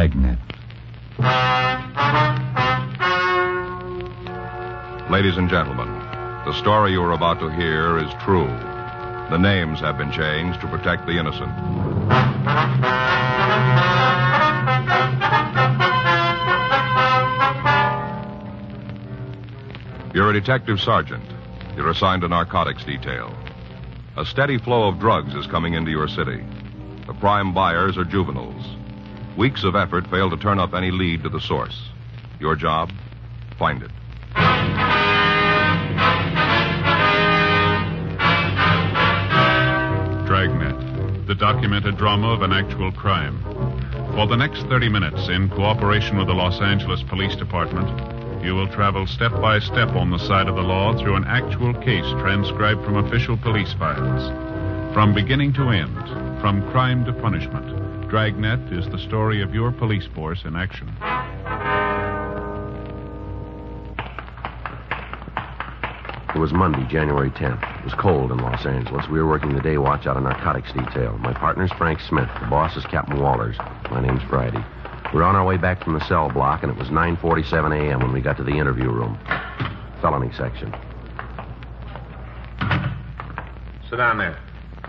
Dragnet. Ladies and gentlemen, the story you are about to hear is true. The names have been changed to protect the innocent. You're a detective sergeant. You're assigned to narcotics detail. A steady flow of drugs is coming into your city. The prime buyers are juveniles. Weeks of effort fail to turn up any lead to the source. Your job? Find it. Dragnet, the documented drama of an actual crime. For the next 30 minutes, in cooperation with the Los Angeles Police Department, you will travel step by step on the side of the law through an actual case transcribed from official police files. From beginning to end, from crime to punishment, Dragnet is the story of your police force in action. It was Monday, January 10th. It was cold in Los Angeles. We were working the day watch out of narcotics detail. My partner's Frank Smith. The boss is Captain Walters. My name's Friday. We were on our way back from the cell block, and it was 9:47 a.m. when we got to the interview room. Felony section. Sit down there.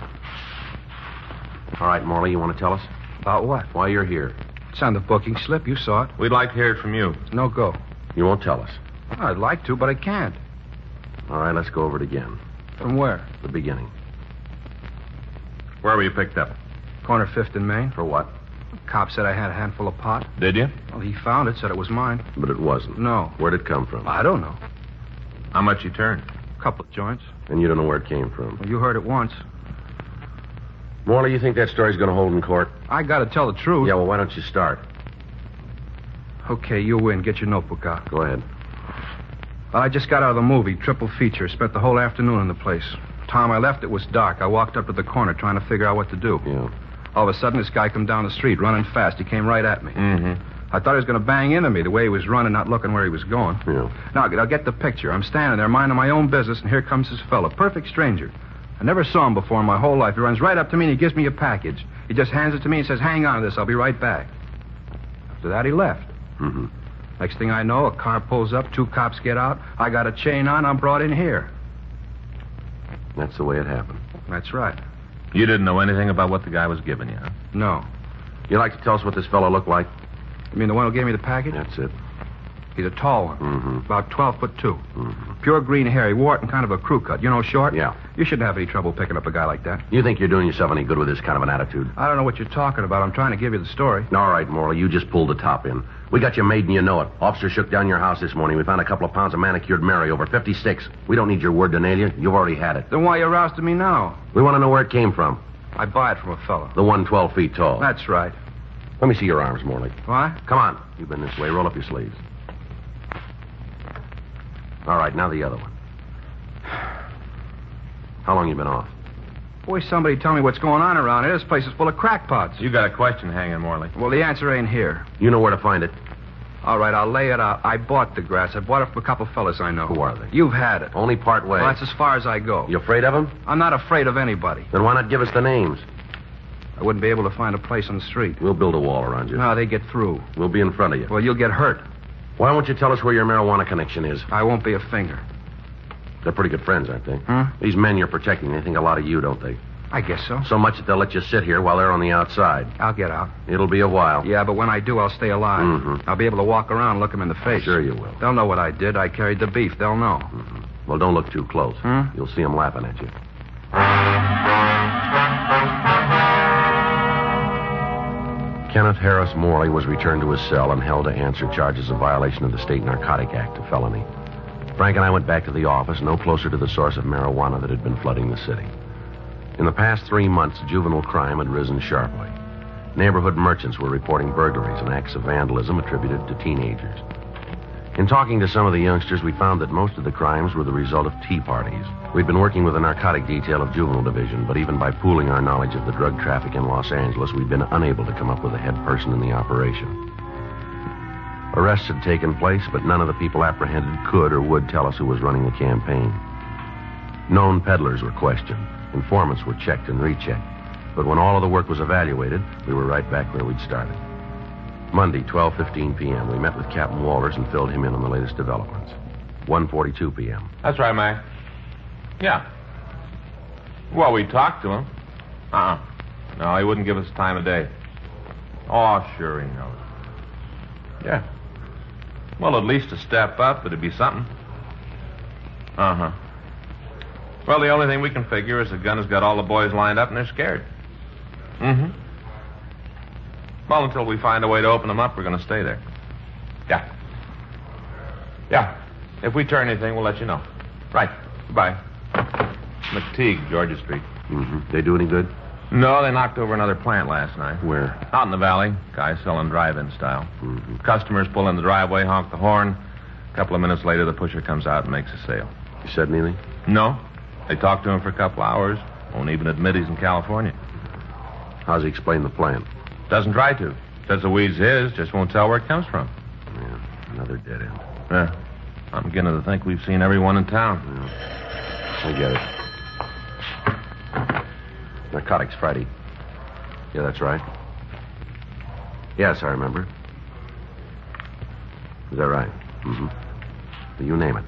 All right, Morley, you want to tell us? About what? Why you're here. It's on the booking slip. You saw it. We'd like to hear it from you. No go. You won't tell us. Well, I'd like to, but I can't. All right, let's go over it again. From where? The beginning. Where were you picked up? Corner 5th and Main. For what? Cop said I had a handful of pot. Did you? Well, he found it, said it was mine. But it wasn't. No. Where'd it come from? I don't know. How much you turned? A couple of joints. And you don't know where it came from. Well, you heard it once. Morley, you think that story's going to hold in court? I got to tell the truth. Yeah, well, why don't you start? Okay, you win. Get your notebook out. Go ahead. Well, I just got out of the movie, triple feature. Spent the whole afternoon in the place. Time I left, it was dark. I walked up to the corner trying to figure out what to do. Yeah. All of a sudden, this guy come down the street, running fast. He came right at me. Mm-hmm. I thought he was going to bang into me, the way he was running, not looking where he was going. Yeah. Now, I'll get the picture. I'm standing there minding my own business, and here comes this fellow, perfect stranger. I never saw him before in my whole life. He runs right up to me, and he gives me a package. He just hands it to me and says, hang on to this. I'll be right back. After that, he left. Mm-hmm. Next thing I know, a car pulls up, 2 cops get out. I got a chain on. I'm brought in here. That's the way it happened. That's right. You didn't know anything about what the guy was giving you, huh? No. You like to tell us what this fellow looked like? You mean the one who gave me the package? That's it. He's a tall one. Mm-hmm. About 12'2". Mm-hmm. Pure green hair. He wore it in kind of a crew cut. You know, short? Yeah. You shouldn't have any trouble picking up a guy like that. You think you're doing yourself any good with this kind of an attitude? I don't know what you're talking about. I'm trying to give you the story. All right, Morley, you just pulled the top in. We got you made and you know it. Officer shook down your house this morning. We found a couple of pounds of manicured Mary, over 50 sticks. We don't need your word to nail you. You've already had it. Then why you rousting me now? We want to know where it came from. I buy it from a fellow. The one 12 feet tall. That's right. Let me see your arms, Morley. Why? Come on. You've been this way. Roll up your sleeves. All right, now the other one. How long you been off? Boy, somebody tell me what's going on around here. This place is full of crackpots. You got a question hanging, Morley. Well, the answer ain't here. You know where to find it. All right, I'll lay it out. I bought the grass. I bought it from a couple fellas I know. Who are they? You've had it. Only part way. Well, that's as far as I go. You afraid of them? I'm not afraid of anybody. Then why not give us the names? I wouldn't be able to find a place on the street. We'll build a wall around you. No, they get through. We'll be in front of you. Well, you'll get hurt. Why won't you tell us where your marijuana connection is? I won't be a finger. They're pretty good friends, aren't they? Huh? These men you're protecting, they think a lot of you, don't they? I guess so. So much that they'll let you sit here while they're on the outside. I'll get out. It'll be a while. Yeah, but when I do, I'll stay alive. Mm-hmm. I'll be able to walk around and look them in the face. Sure you will. They'll know what I did. I carried the beef. They'll know. Mm-hmm. Well, don't look too close. You'll see them laughing at you. Kenneth Harris Morley was returned to his cell and held to answer charges of violation of the State Narcotic Act, a felony. Frank and I went back to the office, no closer to the source of marijuana that had been flooding the city. In the past 3 months, juvenile crime had risen sharply. Neighborhood merchants were reporting burglaries and acts of vandalism attributed to teenagers. In talking to some of the youngsters, we found that most of the crimes were the result of tea parties. We'd been working with the narcotic detail of Juvenile Division, but even by pooling our knowledge of the drug traffic in Los Angeles, we'd been unable to come up with a head person in the operation. Arrests had taken place, but none of the people apprehended could or would tell us who was running the campaign. Known peddlers were questioned. Informants were checked and rechecked. But when all of the work was evaluated, we were right back where we'd started. Monday, 12:15 p.m. We met with Captain Walters and filled him in on the latest developments. 1:42 p.m. That's right, Mac. Yeah. Well, we talked to him. No, he wouldn't give us time of day. Oh, sure he knows. Yeah. Well, at least a step up, it'd be something. Uh-huh. Well, the only thing we can figure is the gun has got all the boys lined up and they're scared. Mm-hmm. Well, until we find a way to open them up, we're going to stay there. Yeah. Yeah. If we turn anything, we'll let you know. Right. Goodbye. McTeague, Georgia Street. Mm-hmm. They do any good? No, they knocked over another plant last night. Where? Out in the valley. Guy selling drive-in style. Mm-hmm. Customers pull in the driveway, honk the horn. A couple of minutes later, the pusher comes out and makes a sale. You said anything? No. They talked to him for a couple hours. Won't even admit he's in California. How's he explain the plan? Doesn't try to. Says the weed's his, just won't tell where it comes from. Yeah, another dead end. Yeah. I'm beginning to think we've seen everyone in town. Yeah. I get it. Narcotics Friday. Yeah, that's right. Yes, I remember. Is that right? Mm-hmm. You name it.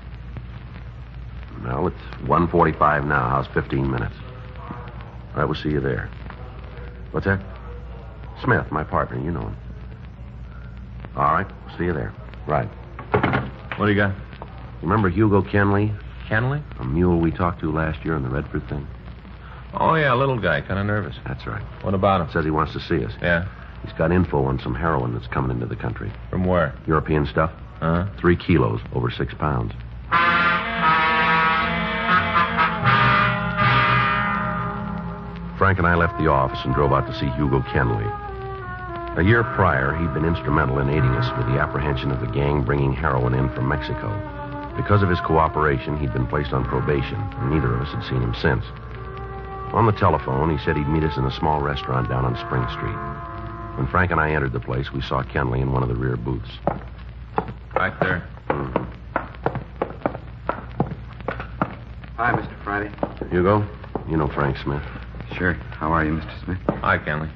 Well, it's 1:45 now. How's 15 minutes? All right, we'll see you there. What's that? Smith, my partner. You know him. All right, we'll see you there. Right. What do you got? Remember Hugo Kenley? Kenley? A mule we talked to last year on the Redford thing? Oh, yeah, little guy, kind of nervous. That's right. What about him? Says he wants to see us. Yeah? He's got info on some heroin that's coming into the country. From where? European stuff. 3 kilos, over 6 pounds. Frank and I left the office and drove out to see Hugo Kenley. A year prior, he'd been instrumental in aiding us with the apprehension of the gang bringing heroin in from Mexico. Because of his cooperation, he'd been placed on probation, and neither of us had seen him since. On the telephone, he said he'd meet us in a small restaurant down on Spring Street. When Frank and I entered the place, we saw Kenley in one of the rear booths. Right there. Mm-hmm. Hi, Mr. Friday. Hugo, you know Frank Smith. Sure. How are you, Mr. Smith? Hi, Kenley.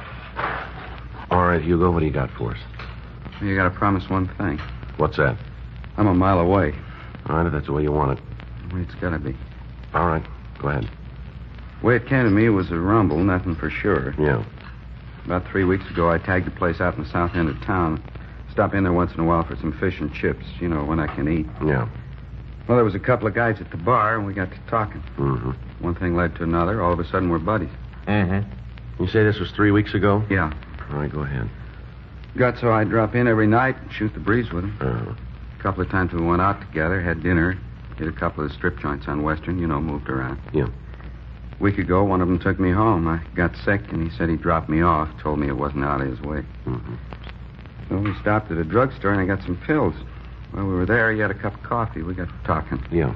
All right, Hugo, what do you got for us? Well, you got to promise one thing. What's that? I'm a mile away. All right, if that's the way you want it. The way it's got to be. All right, go ahead. The way it came to me was a rumble, nothing for sure. Yeah. About 3 weeks ago, I tagged a place out in the south end of town. Stop in there once in a while for some fish and chips, you know, when I can eat. Yeah. Well, there was a couple of guys at the bar, and we got to talking. Mm-hmm. One thing led to another. All of a sudden, we're buddies. Mm-hmm. You say this was 3 weeks ago? Yeah. All right, go ahead. Got so I'd drop in every night and shoot the breeze with him. A couple of times we went out together, had dinner, hit a couple of strip joints on Western, you know, moved around. Yeah. A week ago, one of them took me home. I got sick, and he said he'd drop me off, told me it wasn't out of his way. Mm-hmm. So we stopped at a drugstore, and I got some pills. While we were there, he had a cup of coffee. We got to talking. Yeah.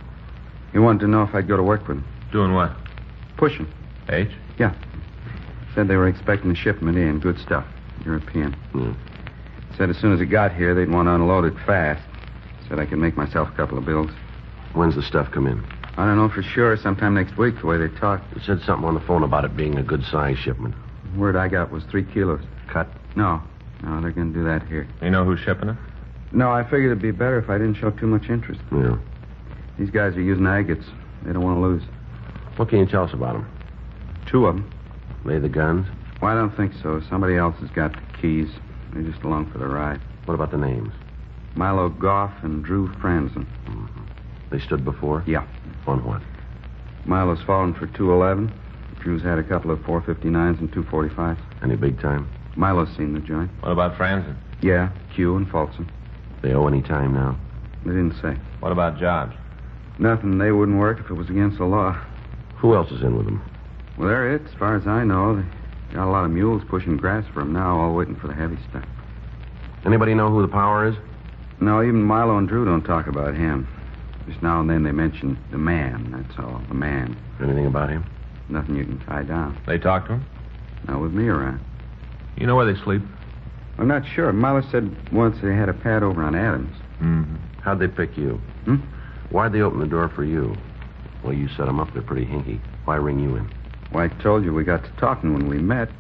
He wanted to know if I'd go to work with him. Doing what? Pushing. H? Yeah. Said they were expecting a shipment in, good stuff, European. Yeah. Said as soon as it got here, they'd want to unload it fast. Said I could make myself a couple of bills. When's the stuff come in? I don't know for sure. Sometime next week, the way they talked. You said something on the phone about it being a good size shipment. The word I got was 3 kilos. Cut? No, they're going to do that here. You know who's shipping it? No, I figured it'd be better if I didn't show too much interest. Yeah. These guys are using agates. They don't want to lose. What can you tell us about them? 2 of them. They the guns? Well, I don't think so. Somebody else has got the keys. They're just along for the ride. What about the names? Milo Goff and Drew Franzen. Mm-hmm. They stood before? Yeah. On what? Milo's fallen for 211. Drew's had a couple of 459s and 245s. Any big time? Milo's seen the joint. What about Franzen? Yeah, Q and Folsom. They owe any time now? They didn't say. What about jobs? Nothing. They wouldn't work if it was against the law. Who else is in with them? Well, they're it, as far as I know. They got a lot of mules pushing grass for them now, all waiting for the heavy stuff. Anybody know who the power is? No, even Milo and Drew don't talk about him. Just now and then they mention the man, that's all. The man. Anything about him? Nothing you can tie down. They talk to him? Not with me around. You know where they sleep? I'm not sure. Milo said once they had a pad over on Adams. Mm-hmm. How'd they pick you? Why'd they open the door for you? Well, you set them up. They're pretty hinky. Why ring you in? Well, I told you we got to talking when we met.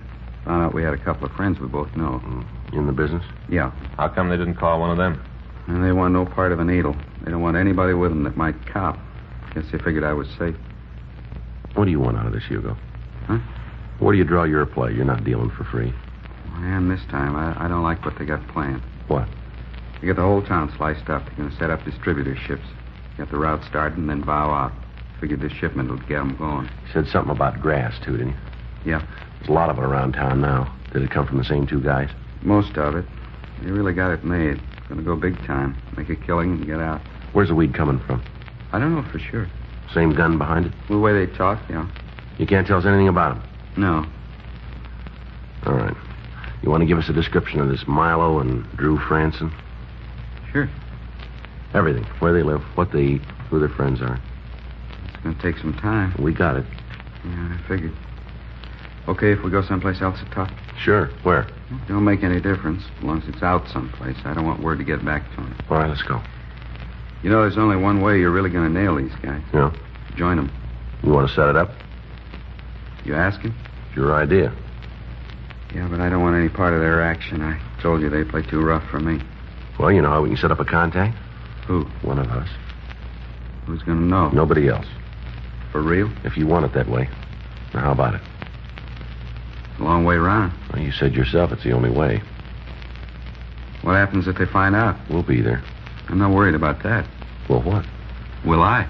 Found out we had a couple of friends we both know. In the business? Yeah. How come they didn't call one of them? And they want no part of a needle. They don't want anybody with them that might cop. Guess they figured I was safe. What do you want out of this, Hugo? Huh? Where do you draw your play? You're not dealing for free. I am this time. I don't like what they got planned. What? They get the whole town sliced up. They're going to set up distributorships. Get the route started and then bow out. Figured this shipment will get them going. You said something about grass, too, didn't you? Yeah. There's a lot of it around town now. Did it come from the same two guys? Most of it. They really got it made. It's going to go big time. Make a killing and get out. Where's the weed coming from? I don't know for sure. Same gun behind it? The way they talk, yeah. You can't tell us anything about him? No. All right. You want to give us a description of this Milo and Drew Franson? Sure. Everything. Where they live, what they eat, who their friends are. It's going to take some time. We got it. Yeah, I figured. Okay, if we go someplace else to talk? Sure. Where? It don't make any difference, as long as it's out someplace. I don't want word to get back to him. All right, let's go. You know, there's only one way you're really going to nail these guys. Yeah? Join them. You want to set it up? You asking? It's your idea. Yeah, but I don't want any part of their action. I told you they play too rough for me. Well, you know how we can set up a contact? Who? One of us. Who's going to know? Nobody else. For real? If you want it that way. Now, how about it? It's a long way round. Well, you said yourself it's the only way. What happens if they find out? We'll be there. I'm not worried about that. Well, what? Will I?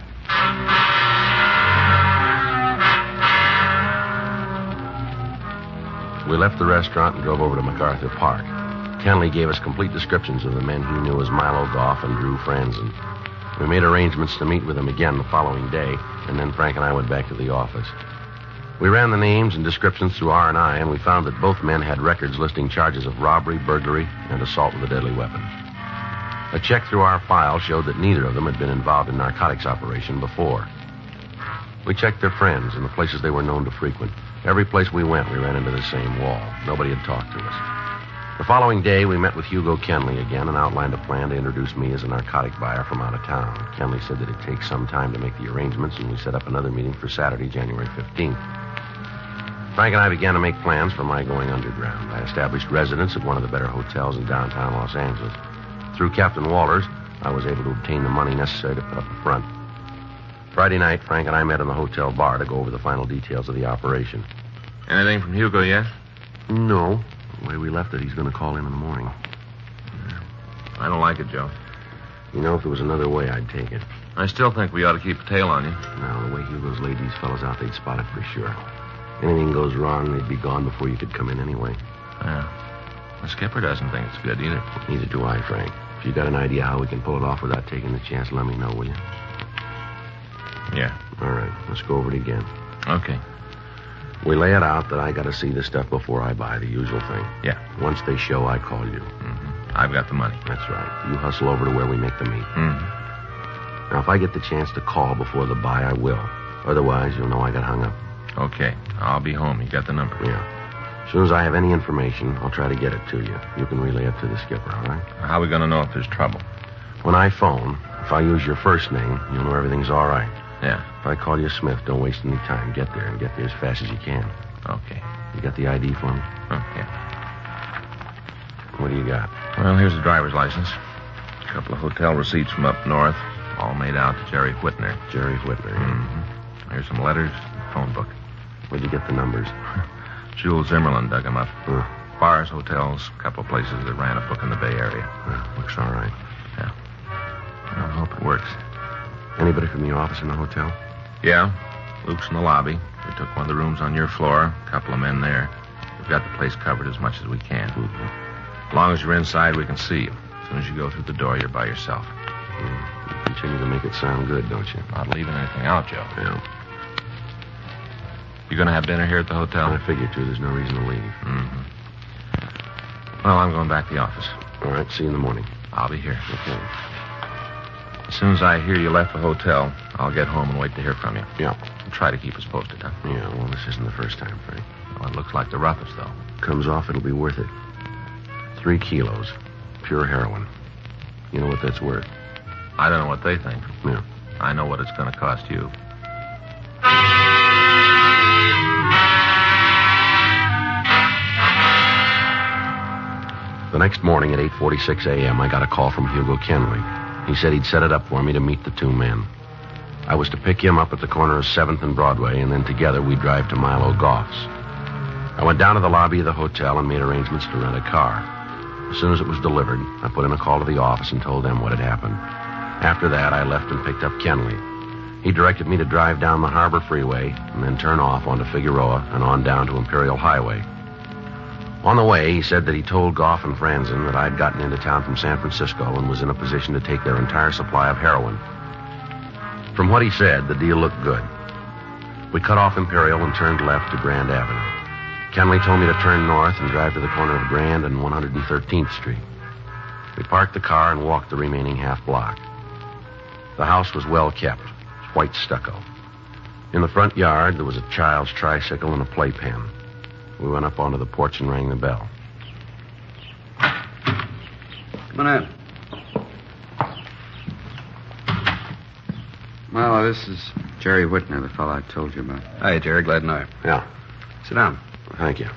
We left the restaurant and drove over to MacArthur Park. Kenley gave us complete descriptions of the men he knew as Milo Goff and Drew Franzen. We made arrangements to meet with them again the following day, and then Frank and I went back to the office. We ran the names and descriptions through R&I, and we found that both men had records listing charges of robbery, burglary, and assault with a deadly weapon. A check through our file showed that neither of them had been involved in narcotics operation before. We checked their friends and the places they were known to frequent. Every place we went, we ran into the same wall. Nobody had talked to us. The following day, we met with Hugo Kenley again and outlined a plan to introduce me as a narcotic buyer from out of town. Kenley said that it takes some time to make the arrangements, and we set up another meeting for Saturday, January 15th. Frank and I began to make plans for my going underground. I established residence at one of the better hotels in downtown Los Angeles. Through Captain Walters, I was able to obtain the money necessary to put up the front. Friday night, Frank and I met in the hotel bar to go over the final details of the operation. Anything from Hugo yet? No. The way we left it, he's going to call in the morning. I don't like it, Joe. You know, if there was another way, I'd take it. I still think we ought to keep a tail on you. No, the way Hugo's laid these fellows out, they'd spot it for sure. Anything goes wrong, they'd be gone before you could come in anyway. Yeah. The skipper doesn't think it's good either. Neither do I, Frank. If you got an idea how we can pull it off without taking the chance, let me know, will you? Yeah. All right, let's go over it again. Okay. We lay it out that I got to see the stuff before I buy, the usual thing. Yeah. Once they show, I call you. Mm-hmm. I've got the money. That's right. You hustle over to where we make the meet. Mm-hmm. Now, if I get the chance to call before the buy, I will. Otherwise, you'll know I got hung up. Okay. I'll be home. You got the number? Yeah. As soon as I have any information, I'll try to get it to you. You can relay it to the skipper, all right? How are we going to know if there's trouble? When I phone, if I use your first name, you'll know everything's all right. Yeah. If I call you Smith, don't waste any time. Get there, and get there as fast as you can. Okay. You got the ID for me? Okay. What do you got? Well, here's the driver's license. A couple of hotel receipts from up north, all made out to Jerry Whitner. Jerry Whitner. Mm-hmm. Here's some letters, phone book. Where'd you get the numbers? Jules Zimmerlin dug them up. Huh. Bars, hotels, a couple of places that ran a book in the Bay Area. Well, looks all right. Yeah. I hope it works. Anybody from the office in the hotel? Yeah. Luke's in the lobby. We took one of the rooms on your floor. A couple of men there. We've got the place covered as much as we can. Mm-hmm. As long as you're inside, we can see you. As soon as you go through the door, you're by yourself. You continue to make it sound good, don't you? Not leaving anything out, Joe. Yeah. You going to have dinner here at the hotel? I figured to. There's no reason to leave. Mm-hmm. Well, I'm going back to the office. All right, see you in the morning. I'll be here. Okay. As soon as I hear you left the hotel, I'll get home and wait to hear from you. Yeah. Try to keep us posted, huh? Yeah, well, this isn't the first time, Frank. Well, it looks like the roughest, though. Comes off, it'll be worth it. 3 kilos. Pure heroin. You know what that's worth? I don't know what they think. Yeah. I know what it's going to cost you. The next morning at 8:46 a.m., I got a call from Hugo Kenley. He said he'd set it up for me to meet the two men. I was to pick him up at the corner of 7th and Broadway, and then together we'd drive to Milo Goff's. I went down to the lobby of the hotel and made arrangements to rent a car. As soon as it was delivered, I put in a call to the office and told them what had happened. After that, I left and picked up Kenley. He directed me to drive down the Harbor Freeway and then turn off onto Figueroa and on down to Imperial Highway. On the way, he said that he told Goff and Franzen that I'd gotten into town from San Francisco and was in a position to take their entire supply of heroin. From what he said, the deal looked good. We cut off Imperial and turned left to Grand Avenue. Kenley told me to turn north and drive to the corner of Grand and 113th Street. We parked the car and walked the remaining half block. The house was well kept, white stucco. In the front yard, there was a child's tricycle and a playpen. We went up onto the porch and rang the bell. Come on in. Well, this is Jerry Whitner, the fellow I told you about. Hi, Jerry. Glad to know you. Yeah. Sit down. Thank you.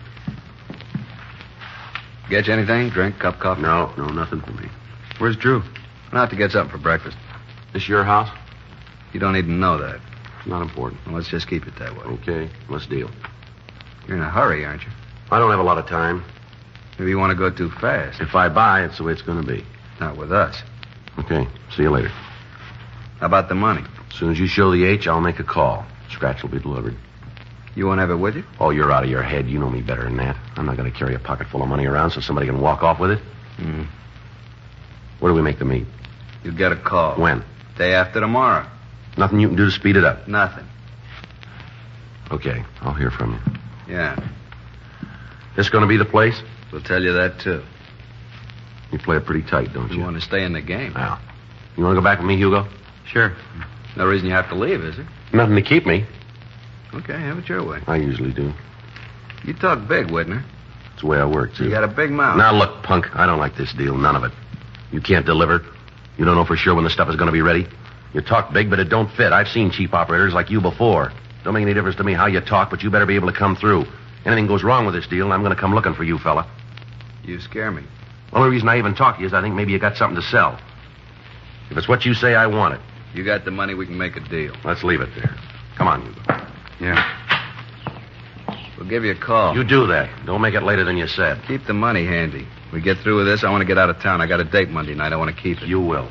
Get you anything? Drink, cup, coffee? No, nothing for me. Where's Drew? Went out to get something for breakfast. This your house? You don't even know that. Not important. Well, let's just keep it that way. Okay, let's deal. You're in a hurry, aren't you? I don't have a lot of time. Maybe you want to go too fast. If I buy, it's the way it's going to be. Not with us. Okay, see you later. How about the money? As soon as you show the H, I'll make a call. Scratch will be delivered. You won't have it with you? Oh, you're out of your head. You know me better than that. I'm not going to carry a pocket full of money around so somebody can walk off with it. Where do we make the meet? You get a call. When? Day after tomorrow. Nothing you can do to speed it up? Nothing. Okay, I'll hear from you. Yeah. This going to be the place? We'll tell you that, too. You play it pretty tight, don't you? You want to stay in the game. Now, you want to go back with me, Hugo? Sure. No reason you have to leave, is there? Nothing to keep me. Okay, have it your way. I usually do. You talk big, Whitner. It's the way I work, too. You got a big mouth. Now, look, punk, I don't like this deal. None of it. You can't deliver. You don't know for sure when the stuff is going to be ready. You talk big, but it don't fit. I've seen cheap operators like you before. Don't make any difference to me how you talk, but you better be able to come through. Anything goes wrong with this deal, and I'm going to come looking for you, fella. You scare me. The only reason I even talk to you is I think maybe you got something to sell. If it's what you say, I want it. You got the money, we can make a deal. Let's leave it there. Come on, Hugo. Yeah. We'll give you a call. You do that. Don't make it later than you said. Keep the money handy. We get through with this, I want to get out of town. I got a date Monday night. I want to keep it. You will.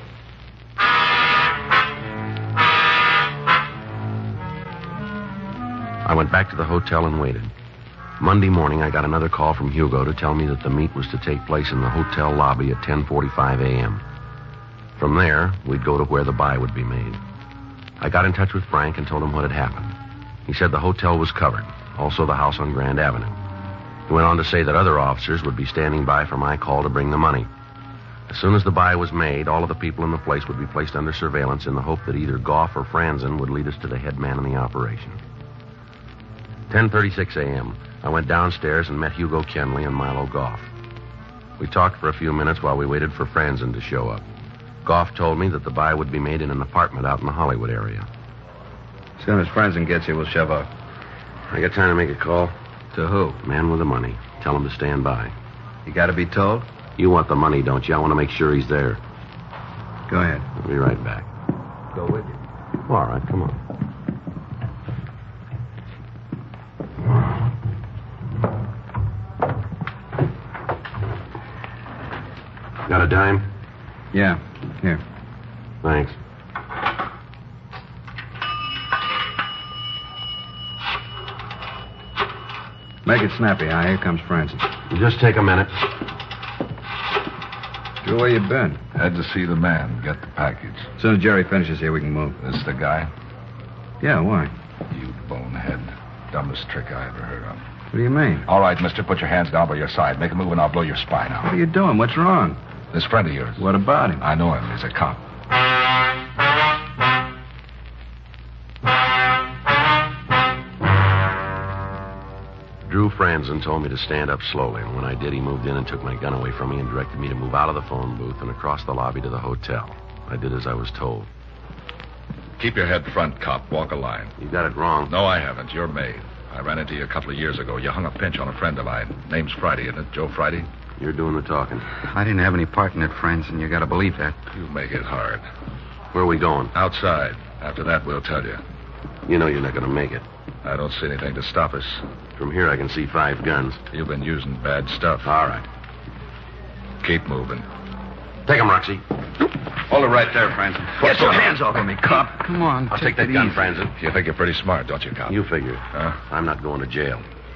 I went back to the hotel and waited. Monday morning, I got another call from Hugo to tell me that the meet was to take place in the hotel lobby at 10:45 a.m. From there, we'd go to where the buy would be made. I got in touch with Frank and told him what had happened. He said the hotel was covered, also the house on Grand Avenue. He went on to say that other officers would be standing by for my call to bring the money. As soon as the buy was made, all of the people in the place would be placed under surveillance in the hope that either Goff or Franzen would lead us to the head man in the operation. 10:36 a.m., I went downstairs and met Hugo Kenley and Milo Goff. We talked for a few minutes while we waited for Franzen to show up. Goff told me that the buy would be made in an apartment out in the Hollywood area. As soon as Franzen gets here, we'll shove off. I got time to make a call. To who? Man with the money. Tell him to stand by. You got to be told? You want the money, don't you? I want to make sure he's there. Go ahead. I'll be right back. Go with you. All right, come on. Got a dime? Yeah. Here. Thanks. Make it snappy, huh? Here comes Franzen. Just take a minute. Drew, where you been? Had to see the man, get the package. As soon as Jerry finishes here, we can move. This the guy? Yeah, why? You bonehead. Dumbest trick I ever heard of. What do you mean? All right, mister, put your hands down by your side. Make a move and I'll blow your spine out. What are you doing? What's wrong? This friend of yours. What about him? I know him. He's a cop. Drew Franzen told me to stand up slowly, and when I did, he moved in and took my gun away from me and directed me to move out of the phone booth and across the lobby to the hotel. I did as I was told. Keep your head front, cop. Walk a line. You got it wrong. No, I haven't. You're May. I ran into you a couple of years ago. You hung a pinch on a friend of mine. Name's Friday, isn't it? Joe Friday? You're doing the talking. I didn't have any part in it, friends, and you got to believe that. You make it hard. Where are we going? Outside. After that, we'll tell you. You know you're not going to make it. I don't see anything to stop us. From here, I can see 5 guns. You've been using bad stuff. All right. Keep moving. Take him, Roxy. Hold it right there, Franzen. Get your hands off of me, cop. Come on. I'll take that gun, Franzen. You think you're pretty smart, don't you, Cop? You figure. Huh? I'm not going to jail.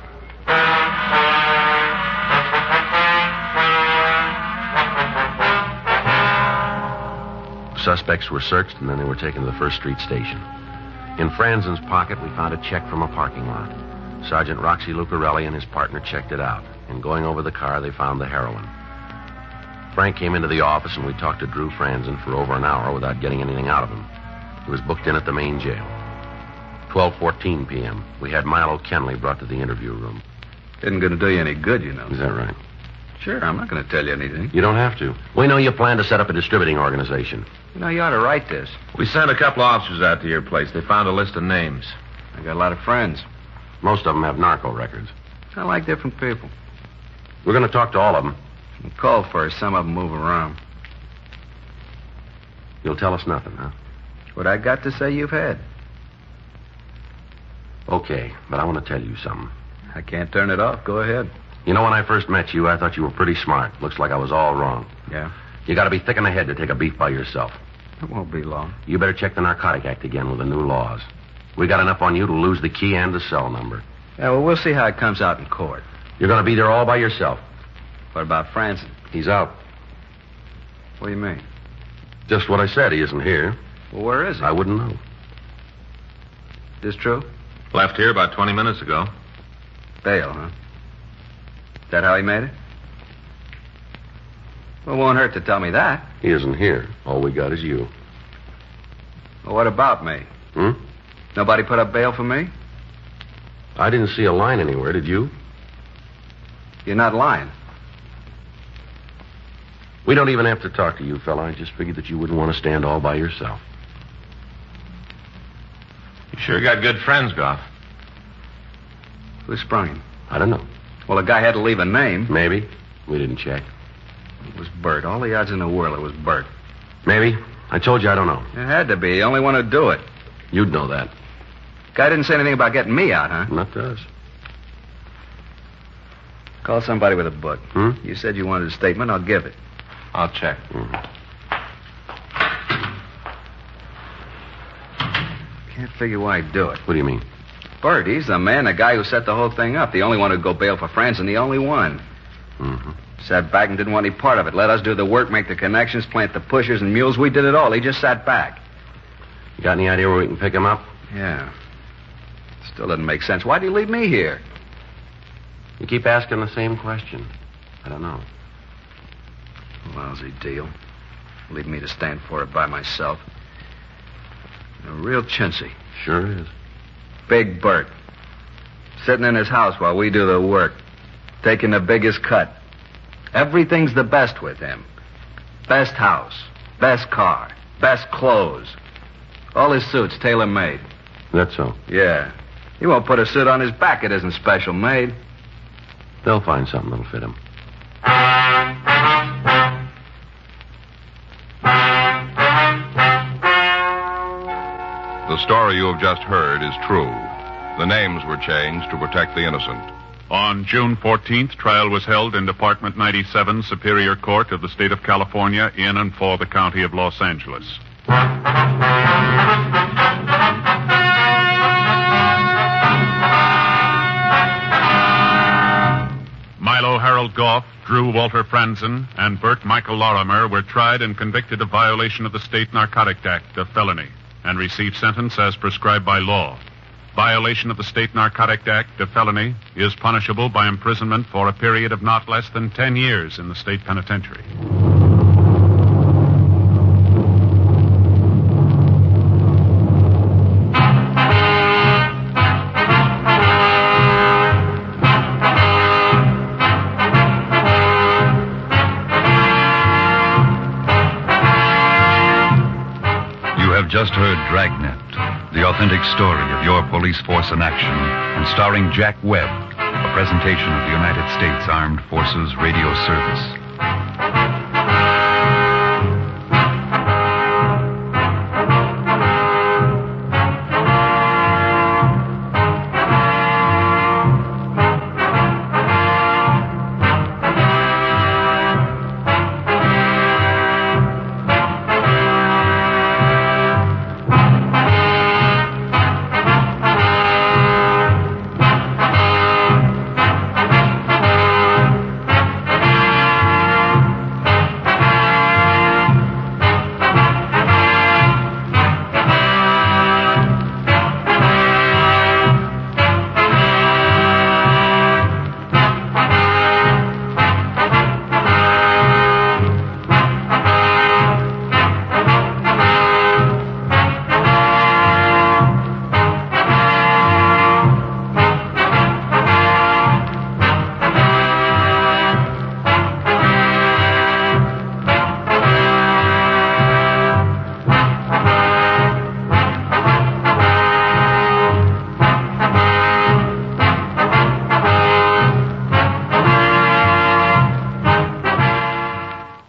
Suspects were searched, and then they were taken to the First Street station. In Franzen's pocket, we found a check from a parking lot. Sergeant Roxy Lucarelli and his partner checked it out. In going over the car, they found the heroin. Frank came into the office, and we talked to Drew Franzen for over an hour without getting anything out of him. He was booked in at the main jail. 12:14 p.m. We had Milo Kenley brought to the interview room. Isn't going to do you any good, you know. Is that right? Sure, I'm not going to tell you anything. You don't have to. We know you plan to set up a distributing organization. You know, you ought to write this. We sent a couple of officers out to your place. They found a list of names. I got a lot of friends. Most of them have narco records. I like different people. We're going to talk to all of them. Call first. Some of them move around. You'll tell us nothing, huh? What I got to say you've had. Okay, but I want to tell you something. I can't turn it off. Go ahead. You know, when I first met you, I thought you were pretty smart. Looks like I was all wrong. Yeah? You got to be thick in the head to take a beef by yourself. It won't be long. You better check the Narcotic Act again with the new laws. We got enough on you to lose the key and the cell number. Yeah, well, we'll see how it comes out in court. You're going to be there all by yourself. What about Franzen? He's out. What do you mean? Just what I said. He isn't here. Well, where is he? I wouldn't know. This true? Left here about 20 minutes ago. Bail, huh? Is that how he made it? Well, it won't hurt to tell me that. He isn't here. All we got is you. Well, what about me? Nobody put up bail for me? I didn't see a line anywhere, did you? You're not lying. We don't even have to talk to you, fella. I just figured that you wouldn't want to stand all by yourself. You sure got good friends, Goff. Who sprung him? I don't know. Well, a guy had to leave a name. Maybe. We didn't check. It was Bert. All the odds in the world it was Bert. Maybe. I told you I don't know. It had to be. The only one who'd do it. You'd know that. Guy didn't say anything about getting me out, huh? Not to us. Call somebody with a book. You said you wanted a statement. I'll give it. I'll check. Can't figure why he'd do it. What do you mean? Bert, he's the man, the guy who set the whole thing up. The only one who'd go bail for Franzen, the only one. Sat back and didn't want any part of it. Let us do the work, make the connections, plant the pushers and mules. We did it all. He just sat back. You got any idea where we can pick him up? Yeah. Still doesn't make sense. Why'd he leave me here? You keep asking the same question. I don't know. Lousy deal. Leave me to stand for it by myself. A real chintzy. Sure is. Big Bert. Sitting in his house while we do the work. Taking the biggest cut. Everything's the best with him. Best house. Best car. Best clothes. All his suits tailor-made. That's so. Yeah. He won't put a suit on his back it isn't special made. They'll find something that'll fit him. The story you have just heard is true. The names were changed to protect the innocent. On June 14th, trial was held in Department 97, Superior Court of the State of California, in and for the County of Los Angeles. Milo Harold Goff, Drew Walter Franzen, and Bert Michael Lorimer were tried and convicted of violation of the State Narcotic Act, a felony, and received sentence as prescribed by law. Violation of the State Narcotic Act, a felony, is punishable by imprisonment for a period of not less than 10 years in the state penitentiary. You have just heard Dragnet, the authentic story of your police force in action, and starring Jack Webb, a presentation of the United States Armed Forces Radio Service.